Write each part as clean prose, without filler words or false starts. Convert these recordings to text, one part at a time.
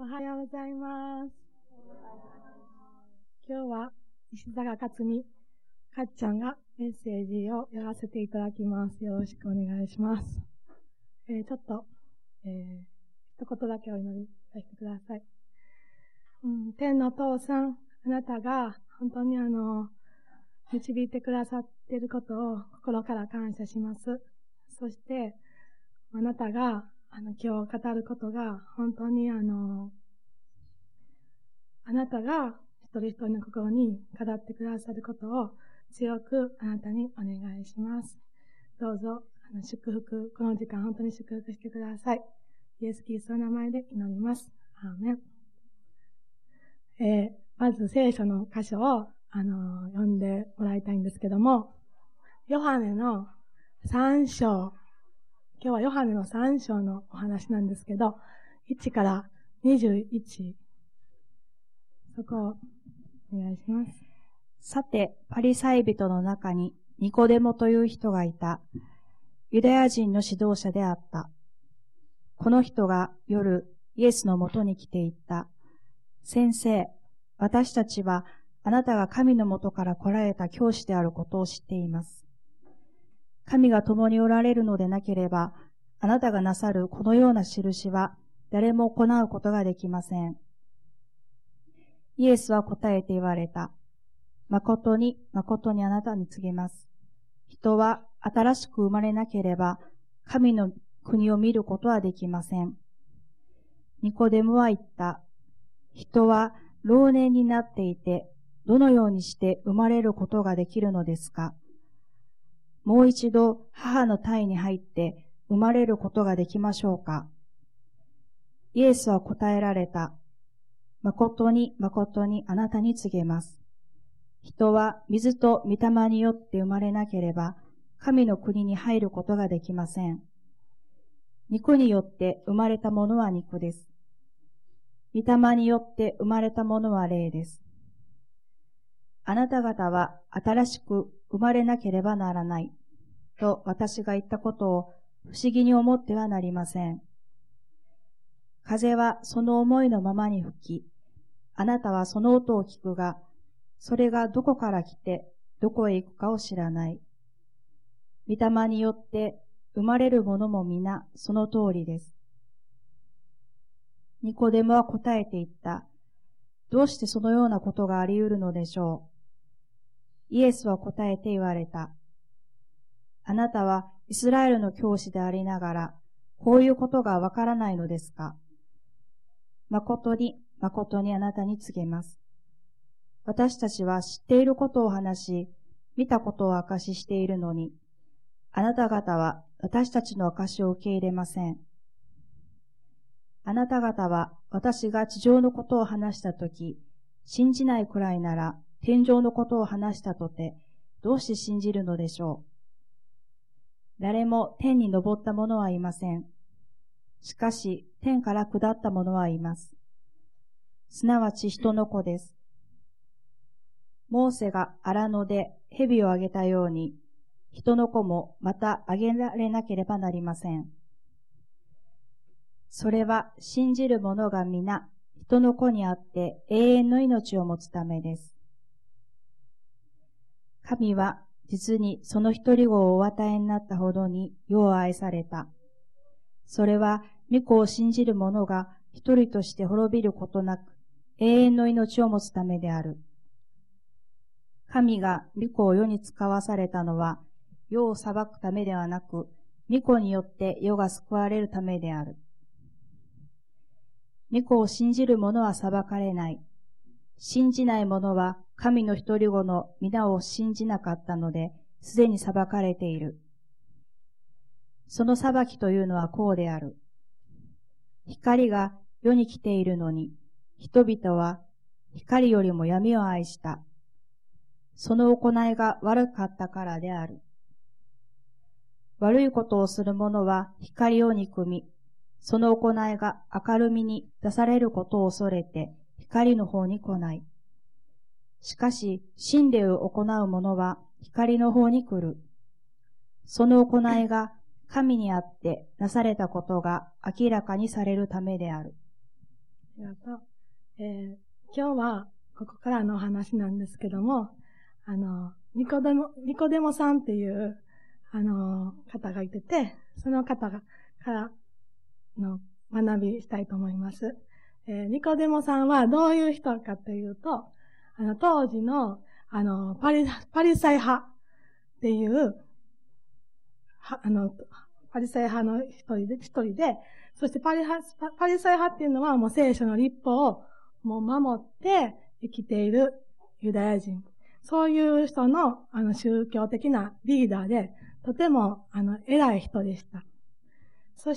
おはようございます。今日は石坂克美かっちゃんがメッセージをやらせていただきます。よろしくお願いします。ちょっと、一言だけお祈りさせてください。天の父さん、あなたが本当に導いてくださっていることを心から感謝します。そして、あなたが今日語ることが本当にあなたが一人一人の心に語ってくださることを強くあなたにお願いします。どうぞ祝福、この時間本当に祝福してください。イエス・キリストの名前で祈ります。アーメン。まず聖書の箇所を読んでもらいたいんですけども、ヨハネの3章、今日はヨハネの3章のお話なんですけど、1から21、そこをお願いします。 さて、パリサイ人の中にニコデモという人がいた。ユダヤ人の指導者であった。この人が夜、イエスのもとに来て言った。先生、私たちはあなたが神のもとから来られた教師であることを知っています。神が共におられるのでなければ、あなたがなさるこのような印は誰も行うことができません。イエスは答えて言われた。誠に誠にあなたに告げます。人は新しく生まれなければ、神の国を見ることはできません。ニコデモは言った。人は老年になっていて、どのようにして生まれることができるのですか？もう一度母の胎に入って生まれることができましょうか？イエスは答えられた。誠に誠にあなたに告げます。人は水と御霊によって生まれなければ、神の国に入ることができません。肉によって生まれたものは肉です。御霊によって生まれたものは霊です。あなた方は新しく生まれなければならない、と私が言ったことを不思議に思ってはなりません。風はその思いのままに吹き、あなたはその音を聞くが、それがどこから来てどこへ行くかを知らない。御霊によって生まれるものも皆その通りです。ニコデモは答えて言った。どうしてそのようなことがあり得るのでしょう。イエスは答えて言われた。あなたはイスラエルの教師でありながら、こういうことがわからないのですか？誠に誠にあなたに告げます。私たちは知っていることを話し、見たことを証ししているのに、あなた方は私たちの証しを受け入れません。あなた方は私が地上のことを話したとき、信じないくらいなら天上のことを話したとて、どうして信じるのでしょう。誰も天に昇った者はいません。しかし天から下った者はいます。すなわち人の子です。モーセが荒野で蛇をあげたように、人の子もまたあげられなければなりません。それは信じる者が皆人の子にあって永遠の命を持つためです。神は実にその一人子をお与えになったほどに世を愛された。それは御子を信じる者が一人として滅びることなく永遠の命を持つためである。神が御子を世に使わされたのは世を裁くためではなく、御子によって世が救われるためである。御子を信じる者は裁かれない。信じない者は神の一人子の皆を信じなかったので、すでに裁かれている。その裁きというのはこうである。光が世に来ているのに、人々は光よりも闇を愛した。その行いが悪かったからである。悪いことをする者は光を憎み、その行いが明るみに出されることを恐れて光の方に来ない。しかし、真理を行う者は光の方に来る。その行いが神にあってなされたことが明らかにされるためである。 りがとう。今日はここからのお話なんですけども、ニコデモさんっていう、方がいてて、その方からの学びしたいと思います。ニコデモさんはどういう人かというと、当時の、パリサイ派っていう、パリサイ派の一人で、そしてパリサイ派っていうのはもう聖書の律法をもう守って生きているユダヤ人。そういう人の、宗教的なリーダーで、とても、偉い人でした。そして、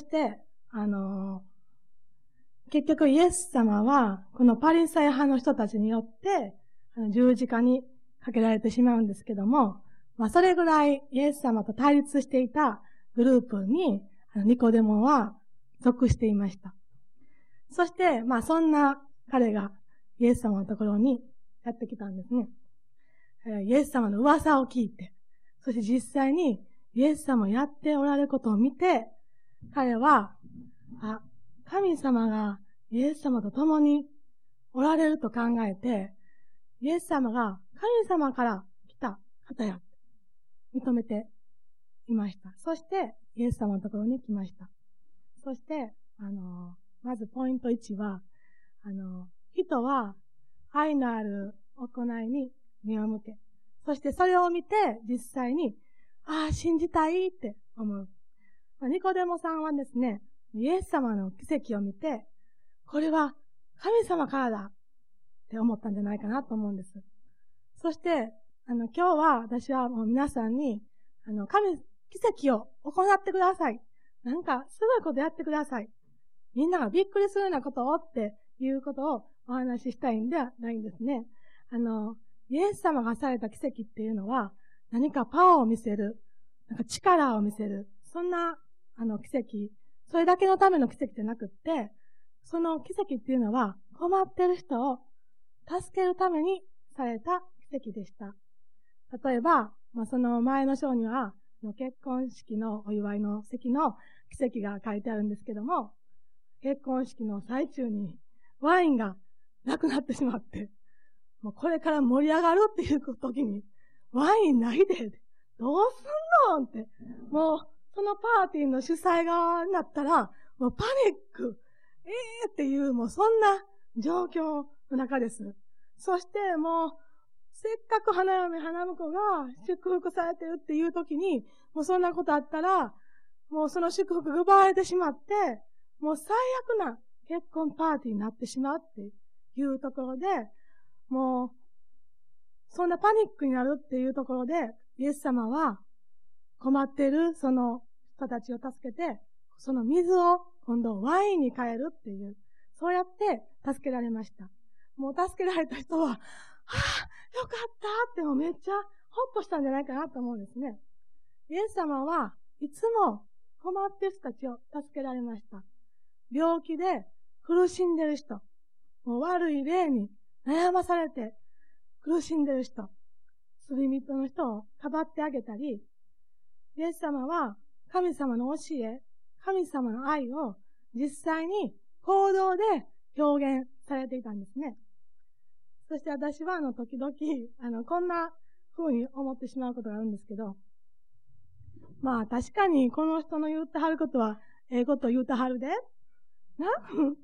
結局イエス様は、このパリサイ派の人たちによって、十字架にかけられてしまうんですけども、それぐらいイエス様と対立していたグループに、ニコデモは属していました。そして、そんな彼がイエス様のところにやってきたんですね。イエス様の噂を聞いて、そして実際にイエス様やっておられることを見て、彼は、神様がイエス様と共におられると考えて、イエス様が神様から来た方や、認めていました。そして、イエス様のところに来ました。そして、まずポイント1は、人は愛のある行いに目を向け、そしてそれを見て実際に、信じたいって思う。ニコデモさんはですね、イエス様の奇跡を見て、これは神様からだって思ったんじゃないかなと思うんです。そして、今日は私はもう皆さんに、奇跡を行ってください。なんかすごいことやってください。みんながびっくりするようなことをっていうことをお話ししたいんではないんですね。イエス様がされた奇跡っていうのは、何かパワーを見せる、なんか力を見せる、そんな、奇跡、それだけのための奇跡じゃなくって、その奇跡っていうのは、困ってる人を助けるためにされた奇跡でした。例えば、その前の章には、結婚式のお祝いの席の奇跡が書いてあるんですけども、結婚式の最中にワインがなくなってしまって、もうこれから盛り上がるっていう時に、ワインないで、どうすんのって、もうそのパーティーの主催側になったら、もうパニック、っていう、もうそんな状況の中です。そしてもう、せっかく花嫁花婿が祝福されてるっていう時に、もうそんなことあったら、もうその祝福が奪われてしまって、もう最悪な結婚パーティーになってしまうっていうところで、もう、そんなパニックになるっていうところで、イエス様は困っているその人たちを助けて、その水を今度ワインに変えるっていう、そうやって助けられました。もう助けられた人は、よかったってもうめっちゃホッとしたんじゃないかなと思うんですね。イエス様はいつも困っている人たちを助けられました。病気で苦しんでいる人、もう悪い霊に悩まされて苦しんでいる人、罪人の人をかばってあげたり、イエス様は神様の教え、神様の愛を実際に行動で表現されていたんですね。そして私は時々、こんな風に思ってしまうことがあるんですけど、確かにこの人の言ってはることは、こと言うてはるで。けどさ、この人の言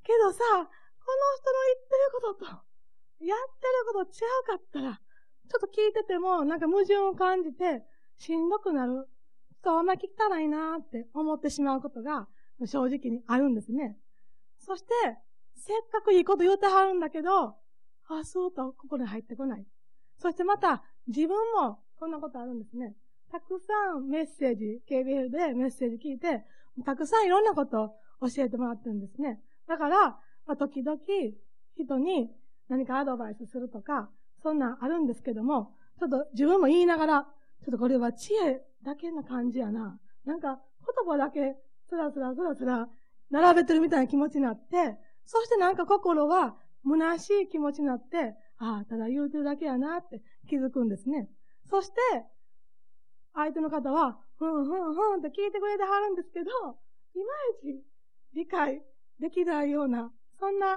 ってることと、やってること違うかったら、ちょっと聞いてても、なんか矛盾を感じて、しんどくなる。あんまり聞きたないなーって思ってしまうことが正直にあるんですね。そして、せっかくいいこと言うてはるんだけど、そうと心に入ってこない。そしてまた、自分もこんなことあるんですね。たくさんメッセージ、KBL でメッセージ聞いて、たくさんいろんなことを教えてもらってるんですね。だから、時々人に何かアドバイスするとか、そんなんあるんですけども、ちょっと自分も言いながら、ちょっとこれは知恵だけな感じやな。なんか言葉だけスラスラ並べてるみたいな気持ちになって、そしてなんか心は虚しい気持ちになって、ただ言うてるだけやなって気づくんですね。そして、相手の方は、ふんって聞いてくれてはるんですけど、いまいち理解できないような、そんな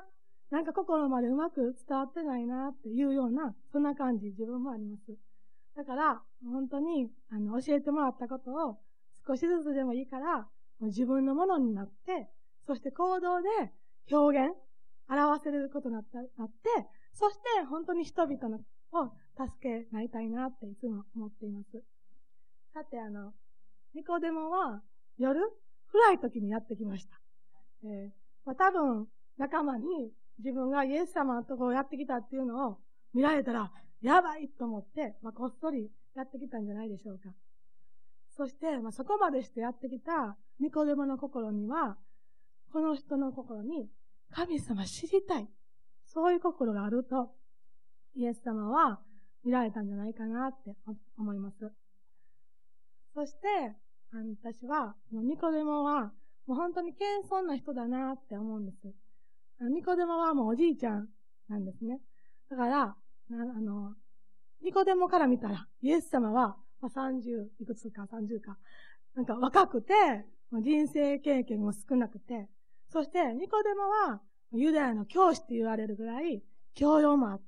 なんか心までうまく伝わってないなっていうような、そんな感じ、自分もあります。だから、本当に、教えてもらったことを少しずつでもいいから、もう自分のものになって、そして行動で表現、表せることになって、そして本当に人々を助けなりたいなっていつも思っています。さて、ニコデモは夜、暗い時にやってきました。多分、仲間に自分がイエス様のところをやってきたっていうのを見られたら、やばいと思って、こっそりやってきたんじゃないでしょうか。そして、そこまでしてやってきたニコデモの心には、この人の心に神様知りたい。そういう心があると、イエス様は見られたんじゃないかなって思います。そして、私は、ニコデモは、もう本当に謙遜な人だなって思うんです。ニコデモはもうおじいちゃんなんですね。だから、ニコデモから見たら、イエス様は、30いくつか30か、なんか若くて、人生経験も少なくて、そしてニコデモは、ユダヤの教師って言われるぐらい、教養もあって、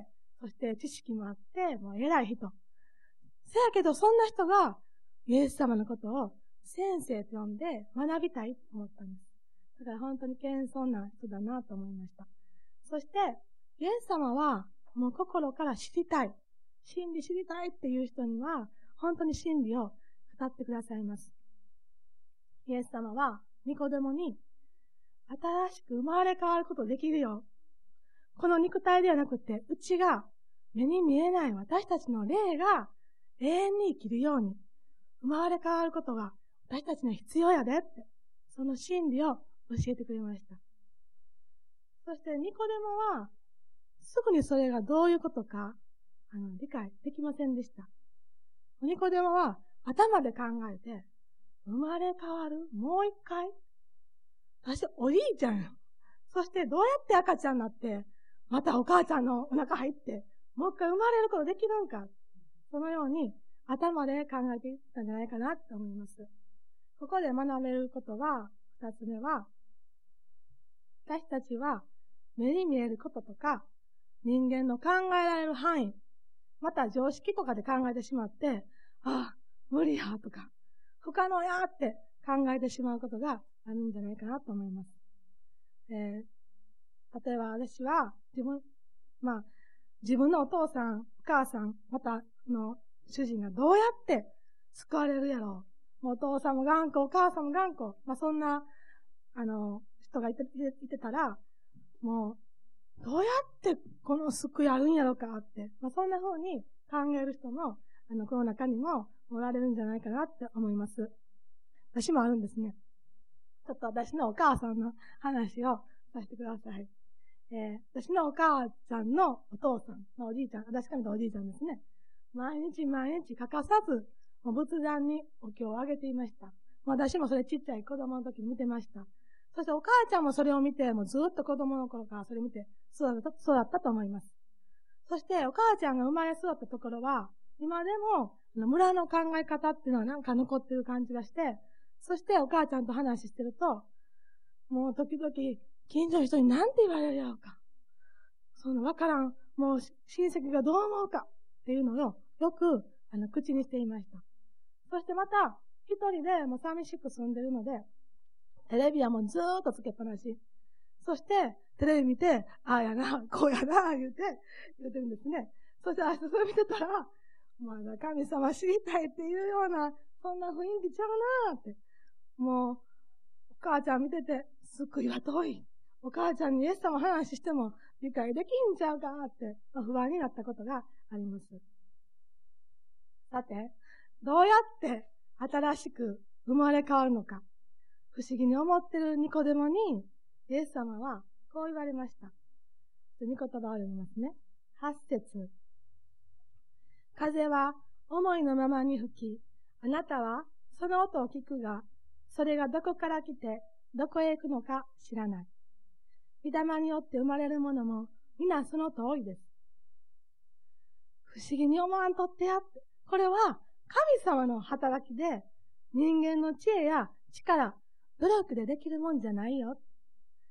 そして知識もあって、もう偉い人。せやけど、そんな人が、イエス様のことを先生と呼んで学びたいと思ったんです。だから本当に謙遜な人だなと思いました。そして、イエス様はもう心から知りたい。真理知りたいっていう人には、本当に真理を語ってくださいます。イエス様はニコデモに、新しく生まれ変わることできるよ。この肉体ではなくて、うちが目に見えない私たちの霊が永遠に生きるように、生まれ変わることが私たちに必要やでって、その真理を教えてくれました。そしてニコデモは、すぐにそれがどういうことか、理解できませんでした。ニコデモは頭で考えて、生まれ変わるもう一回私、おじいちゃんよ。そしてどうやって赤ちゃんになって、またお母ちゃんのお腹入って、もう一回生まれることできるんか。そのように頭で考えていったんじゃないかなと思います。ここで学べることは、二つ目は、私たちは目に見えることとか、人間の考えられる範囲、また常識とかで考えてしまって、ああ、無理やとか、不可能やって考えてしまうことがあるんじゃないかなと思います。例えば私は自分のお父さん、お母さん、またの主人がどうやって救われるやろう。もうお父さんも頑固、お母さんも頑固。そんな、人がいてたら、もう、どうやってこの救いあるんやろうかって、そんな風に考える人も、この中にもおられるんじゃないかなって思います。私もあるんですね。ちょっと私のお母さんの話をさせてください。私のお母ちゃんのお父さんのおじいちゃん、私から見たおじいちゃんですね。毎日欠かさず、仏壇にお経をあげていました。私もそれちっちゃい子供の時に見てました。そしてお母ちゃんもそれを見て、もうずっと子供の頃からそれを見て育ったと思います。そしてお母ちゃんが生まれ育ったところは、今でも村の考え方っていうのはなんか残ってる感じがして、そしてお母ちゃんと話してると、もう時々近所の人に何て言われるやろうか。わからん、もう親戚がどう思うかっていうのをよく口にしていました。そしてまた、一人でもう寂しく住んでるので、テレビはもうずーっとつけっぱなし。そして、テレビ見て、ああやな、こうやな、言ってるんですね。そして明日それ見てたら、まだ神様知りたいっていうような、そんな雰囲気ちゃうなーって。もう、お母ちゃん見てて、救いは遠い。お母ちゃんにイエス様話しても理解できんちゃうかって、不安になったことがあります。さて、どうやって新しく生まれ変わるのか、不思議に思ってるニコデモに、イエス様はこう言われました。御言葉を読みますね。8節。風は思いのままに吹き、あなたはその音を聞くが、それがどこから来て、どこへ行くのか知らない。御霊によって生まれるものも、皆その通りです。不思議に思わんとってやって。これは、神様の働きで、人間の知恵や力、努力でできるもんじゃないよ。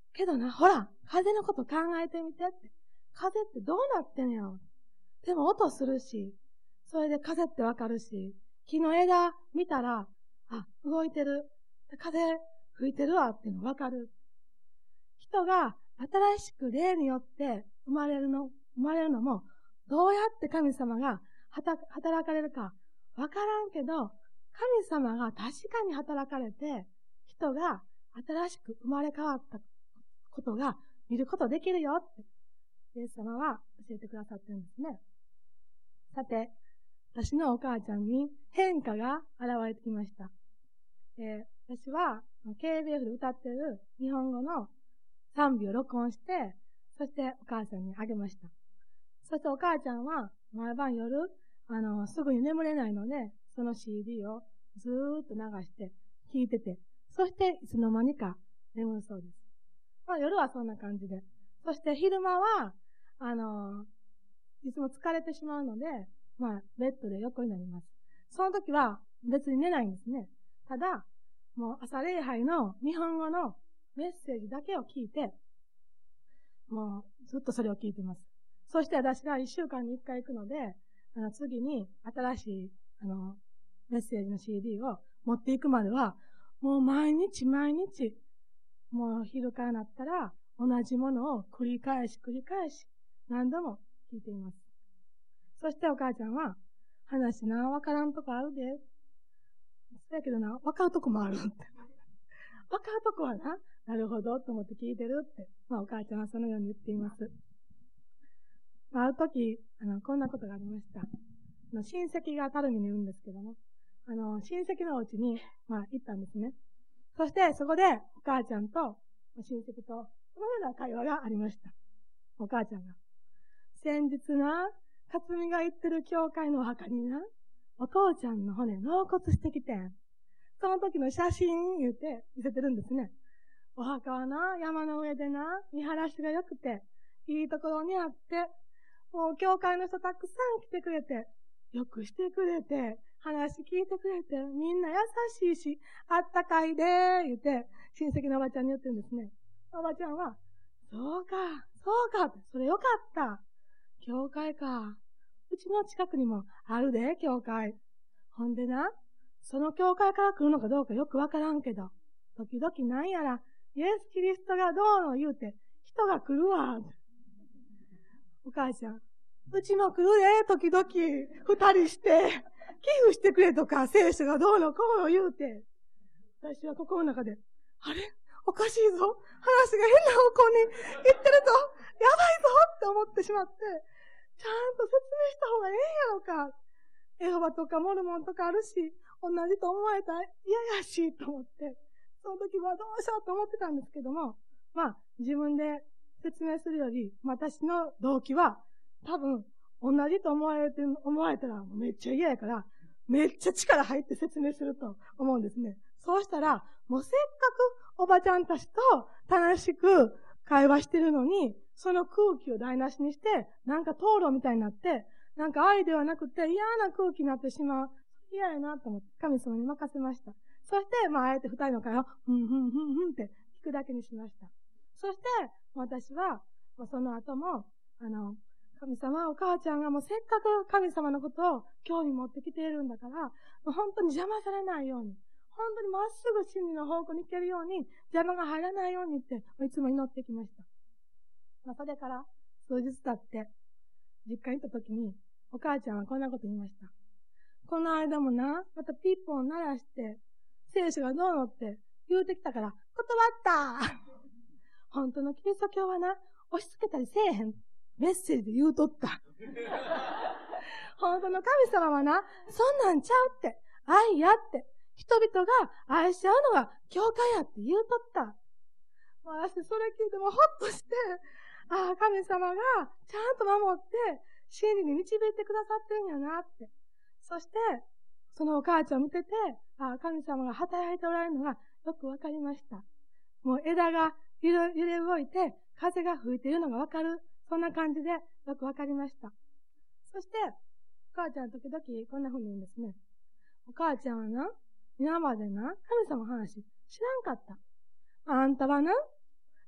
けどな、ほら、風のこと考えてみてって。風ってどうなってんやろ。でも音するし、それで風ってわかるし、木の枝見たら、あ、動いてる。風吹いてるわっていうのわかる。人が新しく霊によって生まれるのも、どうやって神様が働かれるかわからんけど、神様が確かに働かれて、人が新しく生まれ変わったことが見ることできるよって、イエス様は教えてくださってるんですね。さて、私のお母ちゃんに変化が現れてきました。私は KBF で歌ってる日本語の賛美を録音して、そしてお母さんにあげました。そしてお母ちゃんは毎晩夜、すぐに眠れないので、その CD をずーっと流して聴いてて、そしていつの間にか眠るそうです。まあ夜はそんな感じで。そして昼間は、いつも疲れてしまうので、まあベッドで横になります。その時は別に寝ないんですね。ただ、もう朝礼拝の日本語のメッセージだけを聞いて、もうずっとそれを聞いてます。そして私が1週間に1回行くので、次に新しい、メッセージの CD を持っていくまでは、もう毎日、もう昼からなったら、同じものを繰り返し、何度も聞いています。そしてお母ちゃんは、話な、わからんとこあるで。そうやけどな、わかるとこもあるって。わかるとこはな、なるほど、と思って聞いてるって。まあお母ちゃんはそのように言っています。ある時、こんなことがありました。親戚が垂水にいるんですけども、親戚のお家に、まあ行ったんですね。そして、そこで、お母ちゃんと、親戚と、このような会話がありました。お母ちゃんが。先日な、克美が行ってる教会のお墓にな、お父ちゃんの骨納骨してきてん。その時の写真言って見せてるんですね。お墓はな、山の上でな、見晴らしが良くて、いいところにあって、もう教会の人たくさん来てくれて、よくしてくれて、話聞いてくれて、みんな優しいし、あったかいでー、言って、親戚のおばちゃんに言ってるんですね。おばちゃんは、そうか、それよかった。教会か。うちの近くにもあるで、教会。ほんでな、その教会から来るのかどうかよくわからんけど、時々なんやら、イエス・キリストがどうの言うて、人が来るわ。お母ちゃん、うちも来るで、時々、二人して、寄付してくれとか、聖書がどうのこうの言うて。私は心の中で、あれおかしいぞ。話が変な方向に行ってるぞ。やばいぞって思ってしまって、ちゃんと説明した方がええんやろか。エホバとかモルモンとかあるし、同じと思われたら嫌やし、と思って、その時はどうしようと思ってたんですけども、まあ、自分で説明するより、私の動機は、多分、同じと思われたらめっちゃ嫌やから、めっちゃ力入って説明すると思うんですね。そうしたら、もうせっかくおばちゃんたちと楽しく会話してるのに、その空気を台無しにして、なんか討論みたいになって、なんか愛ではなくて嫌な空気になってしまう。嫌やなと思って神様に任せました。そして、まあ、あえて二人の会話を、ふんって聞くだけにしました。そして、私は、その後も、神様、お母ちゃんがもうせっかく神様のことを興味持ってきているんだから、もう本当に邪魔されないように、本当にまっすぐ真理の方向に行けるように、邪魔が入らないようにって、いつも祈ってきました。それから数日経って、実家に行った時に、お母ちゃんはこんなこと言いました。この間もな、またピッポン鳴らして、聖書がどうのって言うてきたから、断った本当のキリスト教はな、押し付けたりせえへん。メッセージで言うとった。本当の神様はな、そんなんちゃうって、愛やって、人々が愛し合うのが教会やって言うとった。私それ聞いてもほっとして、ああ、神様がちゃんと守って、真理に導いてくださってるんやなって。そして、そのお母ちゃんを見てて、ああ、神様が働いておられるのがよくわかりました。もう枝が揺れ動いて、風が吹いているのがわかる。そんな感じでよくわかりました。そして、お母ちゃん時々こんな風に言うんですね。お母ちゃんはな、今までな、神様の話知らんかった。あんたはな、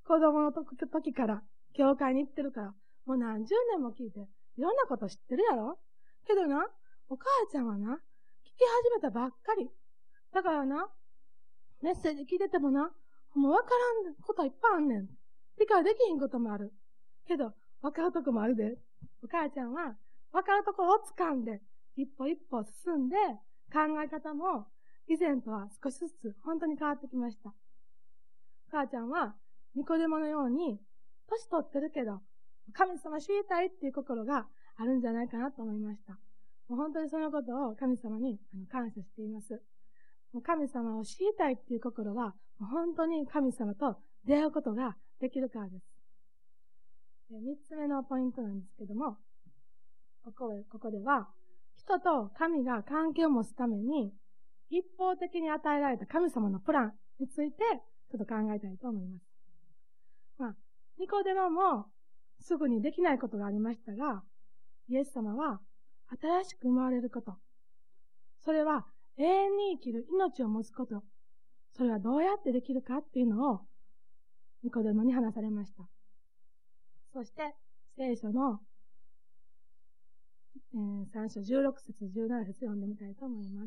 子供の時から教会に行ってるから、もう何十年も聞いて、いろんなこと知ってるやろ。けどな、お母ちゃんはな、聞き始めたばっかり。だからな、メッセージ聞いててもな、もうわからんこといっぱいあんねん。理解できひんこともある。けど、わかるとこもあるで。お母ちゃんは、わかるところを掴んで、一歩一歩進んで、考え方も、以前とは少しずつ本当に変わってきました。お母ちゃんは、ニコデモのように、年取ってるけど、神様知りたいっていう心があるんじゃないかなと思いました。もう本当にそのことを神様に感謝しています。もう神様を知りたいっていう心は、もう本当に神様と出会うことができるからです。三つ目のポイントなんですけども、ここでは、人と神が関係を持つために、一方的に与えられた神様のプランについて、ちょっと考えたいと思います。ニコデモもすぐにできないことがありましたが、イエス様は新しく生まれること、それは永遠に生きる命を持つこと、それはどうやってできるかっていうのをニコデモに話されました。そして聖書の3章16節17節読んでみたいと思います。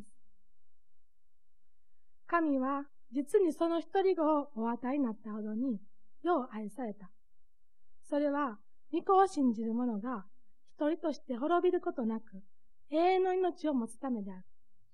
神は実にその一人子をお与えになったほどによう愛された。それは御子を信じる者が一人として滅びることなく永遠の命を持つためである。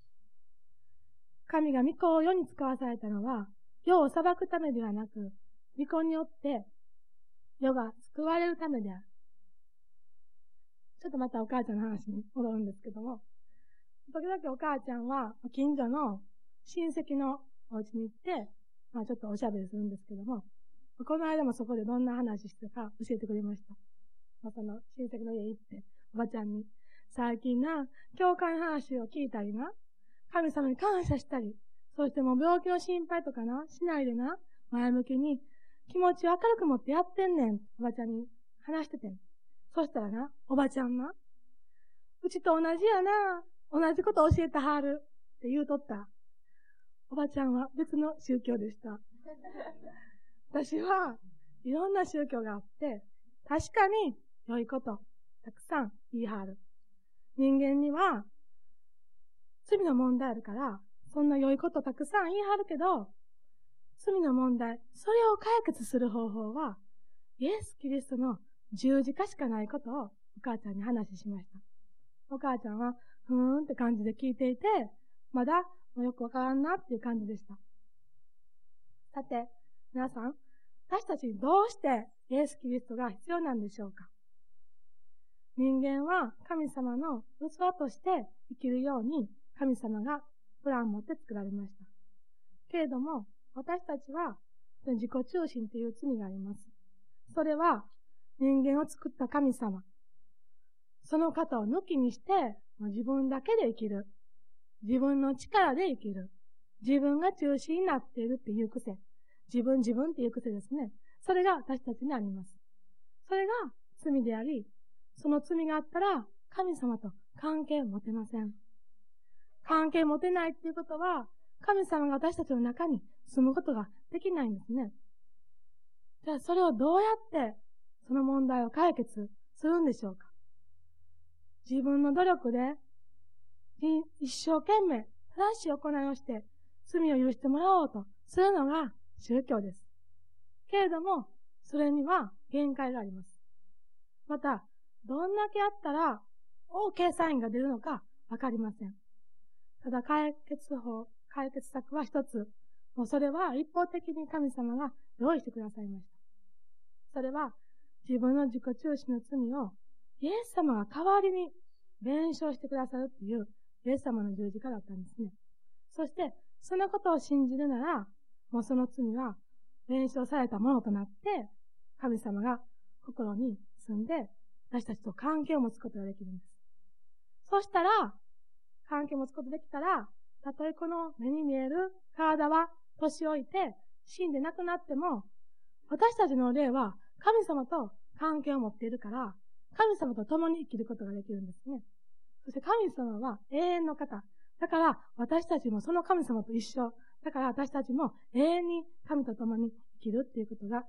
神が御子を世に使わされたのは世を裁くためではなく、御子によって世が救われるためである。ちょっとまたお母ちゃんの話に戻るんですけども、時々お母ちゃんは近所の親戚のお家に行って、ちょっとおしゃべりするんですけども、この間もそこでどんな話してたか教えてくれました。その親戚の家行って、おばちゃんに、最近な、教会の話を聞いたりな、神様に感謝したり、そしてもう病気の心配とかな、しないでな、前向きに気持ちを明るく持ってやってんねん、おばちゃんに話しててん。そしたらな、おばちゃんな、うちと同じやな、同じこと教えてはるって言うとった。おばちゃんは別の宗教でした。私はいろんな宗教があって、確かに良いことたくさん言いはる。人間には罪の問題あるから、そんな良いことたくさん言いはるけど、罪の問題、それを解決する方法は、イエス・キリストの十字架しかないことをお母ちゃんに話しました。お母ちゃんは、ふーんって感じで聞いていて、まだよくわからんなっていう感じでした。さて、皆さん、私たちにどうしてイエス・キリストが必要なんでしょうか？人間は神様の器として生きるように神様がプランを持って作られました。けれども、私たちは自己中心という罪があります。それは人間を作った神様、その方を抜きにして自分だけで生きる。自分の力で生きる。自分が中心になっているっていう癖。自分っていう癖ですね。それが私たちにあります。それが罪であり、その罪があったら神様と関係を持てません。関係を持てないっていうことは、神様が私たちの中に住むことができないんですね。じゃあそれをどうやってその問題を解決するんでしょうか？自分の努力で一生懸命正しい行いをして罪を許してもらおうとするのが宗教です。けれども、それには限界があります。また、どんだけあったら OK サインが出るのかわかりません。ただ解決策は一つ。もうそれは一方的に神様が用意してくださいました。それは自分の自己中心の罪をイエス様が代わりに弁償してくださるっていうイエス様の十字架だったんですね。そして、そのことを信じるなら、もうその罪は弁償されたものとなって、神様が心に住んで、私たちと関係を持つことができるんです。そしたら、関係を持つことができたら、たとえこの目に見える体は年老いて死んでなくなっても、私たちの霊は神様と関係を持っているから、神様と共に生きることができるんですね。そして神様は永遠の方。だから私たちもその神様と一緒。だから私たちも永遠に神と共に生きるっていうことが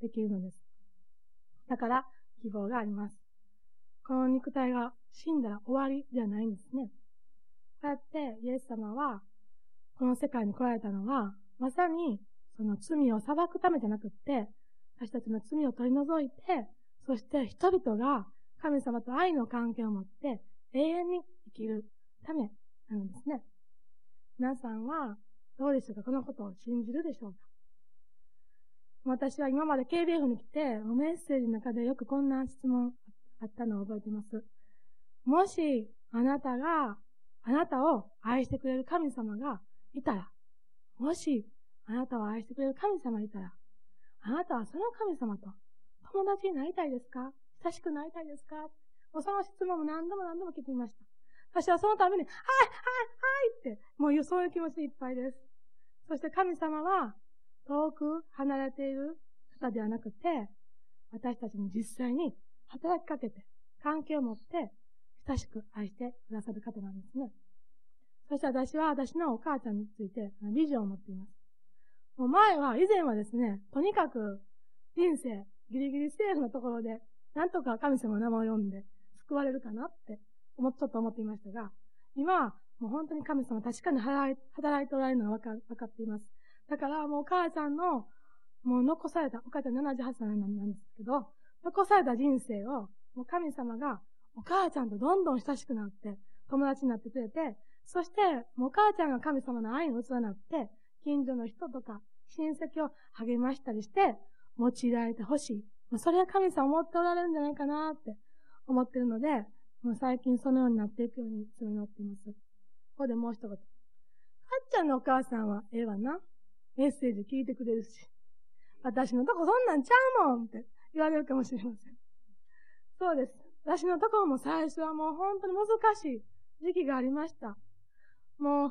できるのです。だから、希望があります。この肉体が死んだら終わりではないんですね。こうやってイエス様は、この世界に来られたのは、まさにその罪を裁くためじゃなくって、私たちの罪を取り除いて、そして人々が神様と愛の関係を持って永遠に生きるためなんですね。皆さんはどうでしょうか？このことを信じるでしょうか？私は今まで KBF に来て、メッセージの中でよくこんな質問あったのを覚えています。もしあなたを愛してくれる神様がいたら、もしあなたを愛してくれる神様がいたら、あなたはその神様と友達になりたいですか？親しくなりたいですか？もうその質問も何度も聞いてみました。私はそのために、はいって、もうそういう気持ちでいっぱいです。そして神様は、遠く離れている方ではなくて、私たちに実際に働きかけて、関係を持って、親しく愛してくださる方なんですね。そして私は私のお母ちゃんについてビジョンを持っています。もう以前はですね、とにかく人生、ギリギリセーフのところで、なんとか神様の名前を読んで救われるかなってちょっと思っていましたが、今はもう本当に神様確かに働いておられるのが分かっています。だからもうお母ちゃんの、もう残された、お母ちゃん78歳なんですけど、残された人生を、もう神様がお母ちゃんとどんどん親しくなって、友達になってくれて、そして、もうお母ちゃんが神様の愛の器になって、近所の人とか親戚を励ましたりして、用いられてほしい。それは神様思っておられるんじゃないかなって思ってるので、もう最近そのようになっていくようにいつも祈っています。ここでもう一言。かっちゃんのお母さんはええわな。メッセージ聞いてくれるし。私のとこそんなんちゃうもんって言われるかもしれません。そうです。私のところも最初はもう本当に難しい時期がありました。もう、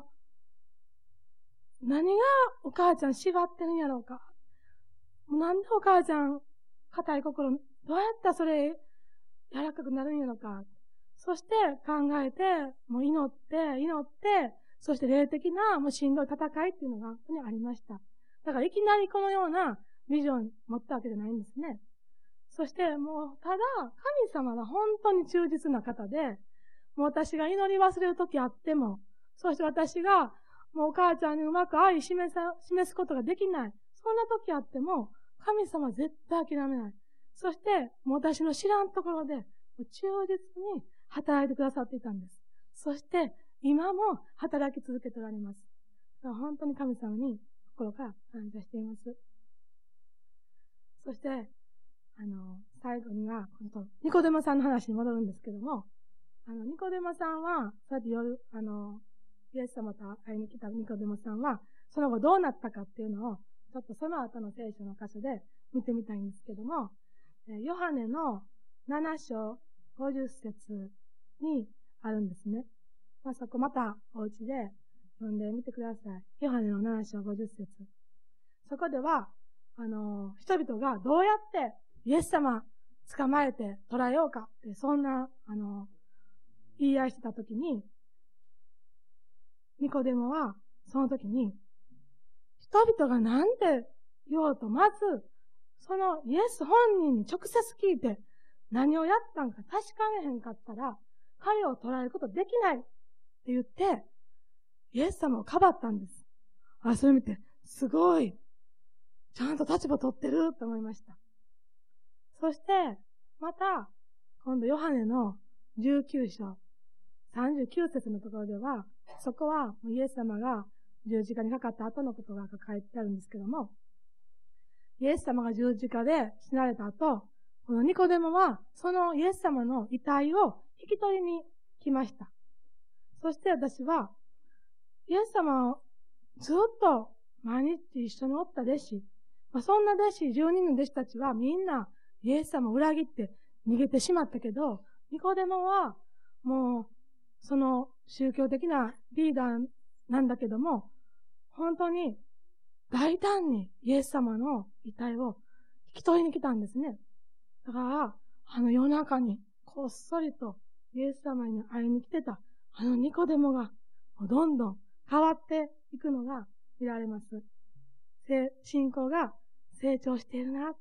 何がお母ちゃん縛ってるんやろうか。なんでお母ちゃん、固い心、どうやったらそれ、柔らかくなるんやろうか。そして考えて、もう祈って、そして霊的なもうしんどい戦いっていうのが本当にありました。だからいきなりこのようなビジョンを持ったわけじゃないんですね。そしてもう、ただ、神様は本当に忠実な方で、もう私が祈り忘れる時あっても、そして私がもうお母ちゃんにうまく愛示すことができない。そんな時あっても、神様は絶対諦めない。そして、もう私の知らんところで、忠実に働いてくださっていたんです。そして、今も働き続けておられます。本当に神様に心から感謝しています。そして、最後には、ニコデモさんの話に戻るんですけども、ニコデモさんは、そうやって夜、イエス様と会いに来たニコデモさんは、その後どうなったかっていうのを、ちょっとその後の聖書の箇所で見てみたいんですけども、ヨハネの7章50節にあるんですね。そこまたお家で読んでみてください。ヨハネの7章50節。そこでは、人々がどうやってイエス様捕まえて捕らえようかって、そんな、言い合いしてたときに、ニコデモは、その時に、人々がなんて言おうと、まず、そのイエス本人に直接聞いて、何をやったんか確かめへんかったら、彼を捕らえることできないって言って、イエス様をかばったんです。それ見て、すごい、ちゃんと立場取ってると思いました。そして、また、今度ヨハネの19章、39節のところでは、そこはイエス様が十字架にかかった後のことが書いてあるんですけども、イエス様が十字架で死なれた後、このニコデモはそのイエス様の遺体を引き取りに来ました。そして私は、イエス様をずっと毎日一緒におった弟子、そんな弟子、10人の弟子たちはみんなイエス様を裏切って逃げてしまったけど、ニコデモはもうその宗教的なリーダーなんだけども、本当に大胆にイエス様の遺体を引き取りに来たんですね。だから、夜中にこっそりとイエス様に会いに来てたニコデモがどんどん変わっていくのが見られます。信仰が成長しているな。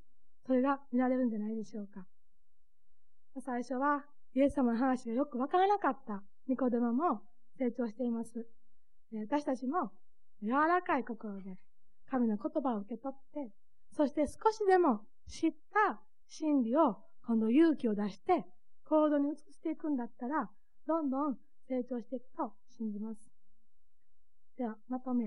それが見られるんじゃないでしょうか。最初はイエス様の話がよくわからなかったニコデモも成長しています。私たちも柔らかい心で神の言葉を受け取って、そして少しでも知った真理を今度勇気を出して行動に移していくんだったら、どんどん成長していくと信じます。では、まとめ。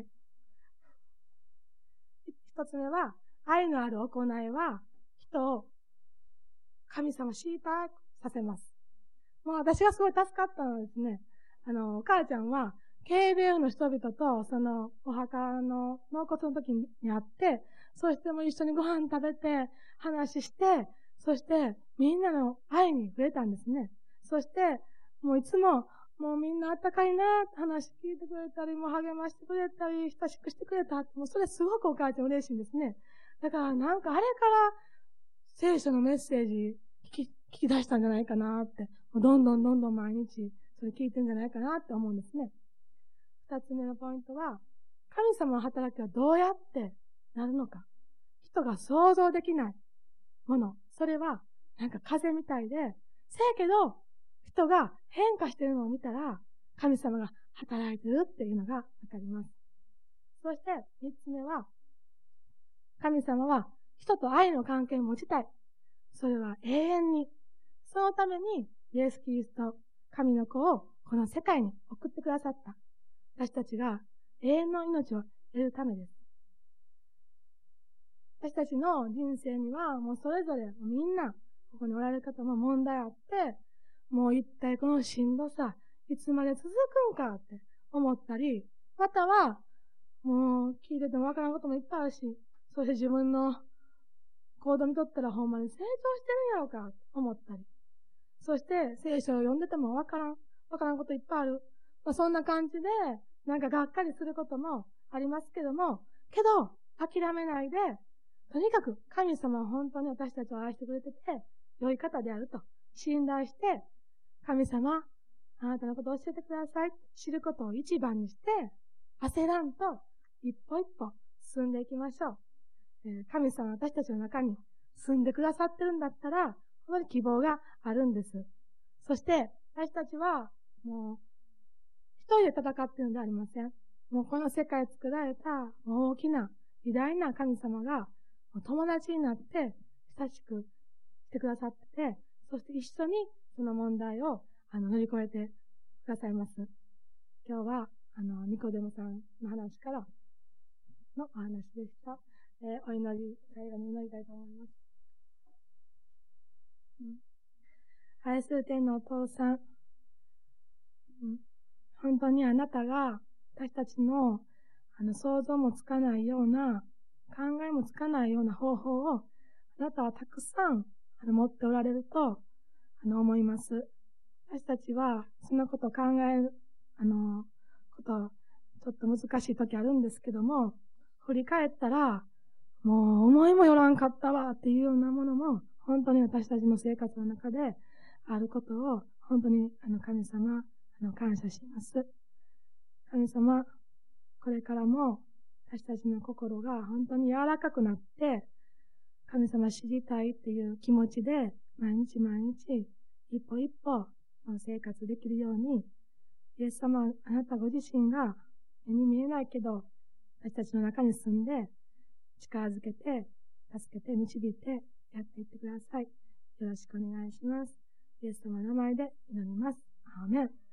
一つ目は、愛のある行いは人を神様知りたくさせます。もう私がすごい助かったのはですね、お母ちゃんは、慶米の人々と、その、お墓の納骨の時に会って、そしてもう一緒にご飯食べて、話して、そして、みんなの愛に触れたんですね。そして、もういつも、もうみんなあったかいなって話聞いてくれたり、もう励ましてくれたり、親しくしてくれたって、もうそれすごくお母ちゃん嬉しいんですね。だからなんかあれから聖書のメッセージ聞き出したんじゃないかなって、どんどん毎日それ聞いてるんじゃないかなって思うんですね。二つ目のポイントは、神様の働きはどうやってなるのか。人が想像できないもの。それはなんか風みたいで、せやけど、人が変化しているのを見たら、神様が働いてるっていうのがわかります。そして三つ目は、神様は人と愛の関係を持ちたい。それは永遠に。そのために、イエス・キリスト、神の子をこの世界に送ってくださった。私たちが永遠の命を得るためです。私たちの人生にはもうそれぞれみんな、ここにおられる方も問題あって、もう一体このしんどさ、いつまで続くんかって思ったり、または、もう聞いててもわからんこともいっぱいあるし、そして自分の行動にとったらほんまに成長してるんやろうかって思ったり、そして聖書を読んでてもわからんこといっぱいある。そんな感じで、なんかがっかりすることもありますけど、諦めないで、とにかく神様は本当に私たちを愛してくれてて、良い方であると信頼して、神様、あなたのことを教えてください。知ることを一番にして、焦らんと一歩一歩進んでいきましょう。神様は私たちの中に住んでくださってるんだったら、本当に希望があるんです。そして、私たちは、もう、一人で戦っているのではありません。もうこの世界を作られた大きな偉大な神様が友達になって親しくしてくださってて、そして一緒にその問題を乗り越えてくださいます。今日はニコデモさんの話からのお話でした。お祈り、最後に祈りたいと思います。愛する天のお父さん、本当にあなたが私たちの想像もつかないような、考えもつかないような方法をあなたはたくさん持っておられると思います。私たちはそのことを考えることちょっと難しい時あるんですけども、振り返ったらもう思いもよらんかったわっていうようなものも本当に私たちの生活の中であることを本当に神様感謝します。神様、これからも私たちの心が本当に柔らかくなって、神様知りたいっていう気持ちで毎日一歩一歩生活できるように、イエス様、あなたご自身が目に見えないけど私たちの中に住んで力づけて、助けて、導いてやっていってください。よろしくお願いします。イエス様の名前で祈ります。アーメン。